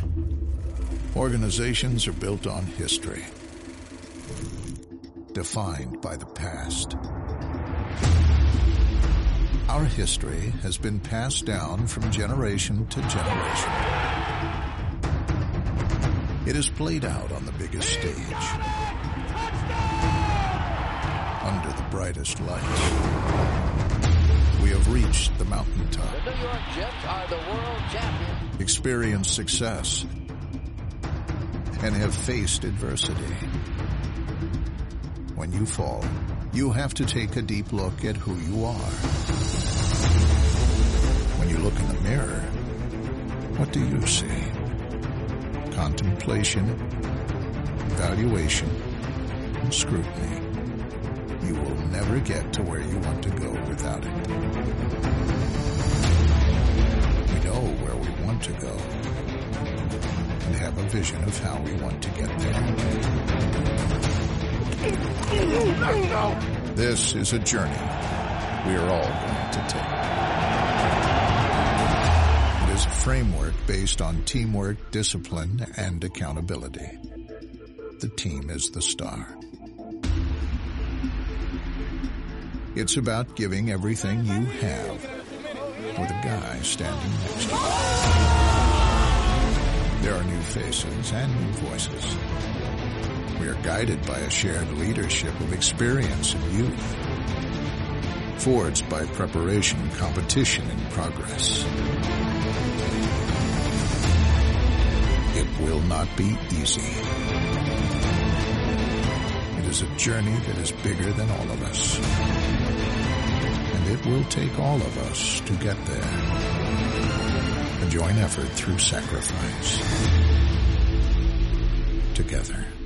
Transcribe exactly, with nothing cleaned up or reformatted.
Organizations are built on history, defined by the past. Our history has been passed down from generation to generation. It is played out on the biggest stage, under the brightest lights. We have reached the mountaintop, The New York Jets are the world champions. experienced success, and have faced adversity. When you fall, you have to take a deep look at who you are. When you look in the mirror, what do you see? Contemplation, evaluation, and scrutiny. You will never get to where you want to go without it. We know where we want to go and have a vision of how we want to get there. This is a journey we are all going to take. It is a framework based on teamwork, discipline, and accountability. The team is the star. It's about giving everything you have for the guy standing next to you. There are new faces and new voices. We are guided by a shared leadership of experience and youth, forged by preparation, competition, and progress. It will not be easy. It is a journey that is bigger than all of us. And it will take all of us to get there. A joint effort through sacrifice. Together.